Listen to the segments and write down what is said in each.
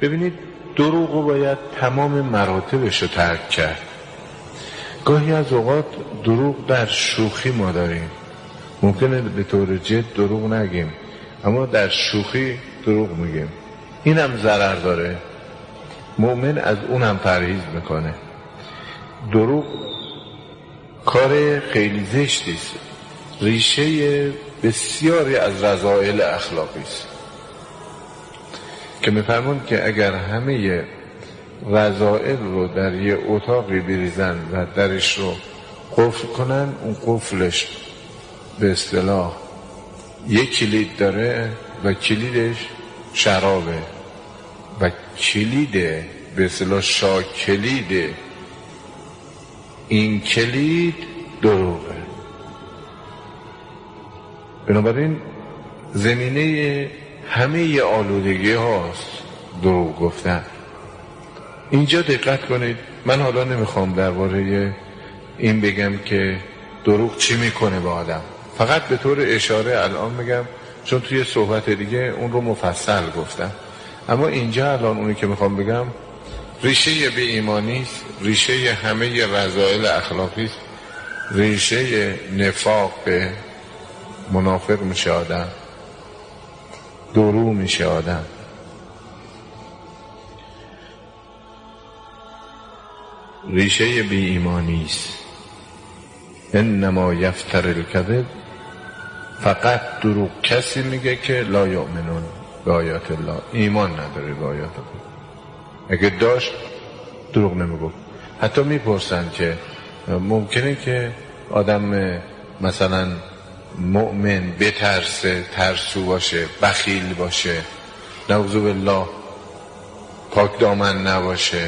ببینید دروغ رو باید تمام مراتبش رو ترک کرد. گاهی از اوقات دروغ در شوخی ما داریم، ممکنه به طور جد دروغ نگیم اما در شوخی دروغ میگیم، اینم ضرر داره، مؤمن از اونم پرهیز میکنه. دروغ کار خیلی زشتی است، ریشه بسیاری از رذائل اخلاقی است که میفرمون که اگر همه رذائل رو در یه اتاقی بریزن و درش رو قفل کنن، اون قفلش به اصطلاح یک کلید داره و کلیدش شرابه و کلید به اصطلاح شاکلید این کلید دروغه. بنابراین زمینه همه آلودگی هاست دروغ گفتن. اینجا دقت کنید، من حالا نمیخوام درباره این بگم که دروغ چی میکنه با آدم، فقط به طور اشاره الان میگم چون توی صحبت دیگه اون رو مفصل گفتم. اما اینجا الان اونی که میخوام بگم ریشه بی ایمانی است، ریشه همه رذائل اخلاقی است، ریشه نفاق، منافق میشه آدم، دروغ میشه آدم. ریشه بی ایمانی است. انما یفتر الکذب، فقط دروغ کسی میگه که لا یؤمنون به آیات الله، ایمان نداره به آیات الله. اگه داشت دروغ نمیگفت. حتی میپرسن که ممکنه که آدم مثلا مؤمن بترسه، ترسو باشه، بخیل باشه، نعوذ بالله پاک دامن نباشه.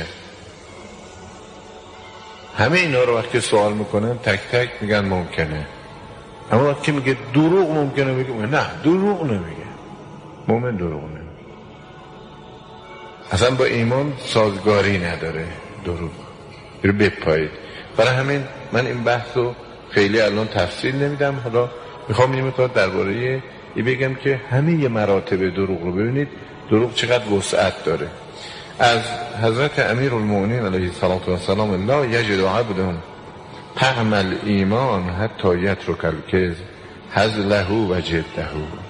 همه اینا رو وقتی سوال میکنن تک تک میگن ممکنه. اما وقتی میگه دروغ ممکنه بگه نه دروغ نمیگه، مؤمن دروغ نمیگه، اصلا با ایمان سازگاری نداره دروغ. رو بپایید. برای همین من این بحث رو خیلی الان تفصیل نمیدم، حالا میخوام یه مقدار درباره این بگم که همه مراتب دروغ رو ببینید دروغ چقدر وسعت داره. از حضرت امیرالمؤمنین علیه السلام لا یجد عبد طعم الایمان حتی یترک الکذب هزله و جده.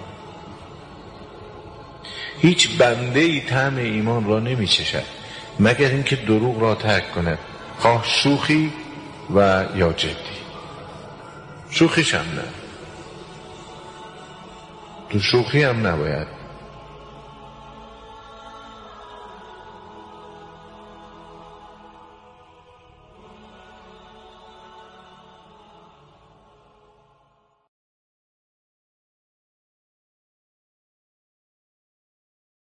هیچ بنده ای طعم ایمان را نمی چشد مگر اینکه دروغ را ترک کند، خواه شوخی و یا جدی. شوخیش هم نه، تو شوخی هم نباید